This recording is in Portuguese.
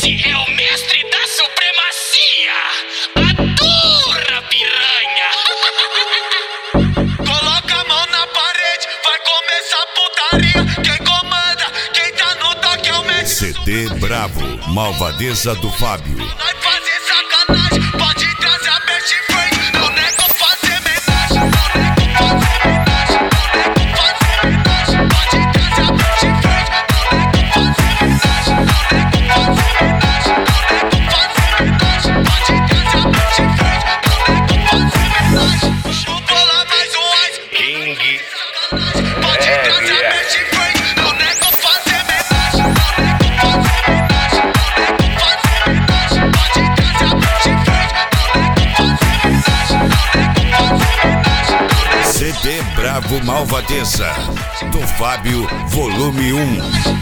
Esse é o mestre da supremacia, a dura piranha. Coloca a mão na parede, vai começar putaria. Quem comanda, quem tá no toque é o mestre. CD Bravo, Malvadeza do Fábio. Vai fazer sacanagem, pode trazer a best friend. Não nego fazer homenagem, não nego fazer homenagem, não nego fazer homenagem. Pode trazer a best friend, não nego fazer homenagem, não nego fazer homenagem, não nego fazer homenagem. Pode trazer a best friend, não nego fazer homenagem. Vou lá mais um ice, King. pode trazer a best friend, não nego fazer homenagem, não nego fazer homenagem, não nego fazer homenagem. Pode trazer a best friend, não nego fazer homenagem, não nego fazer homenagem. CD Bravo Malvadeza do Fábio, volume 1.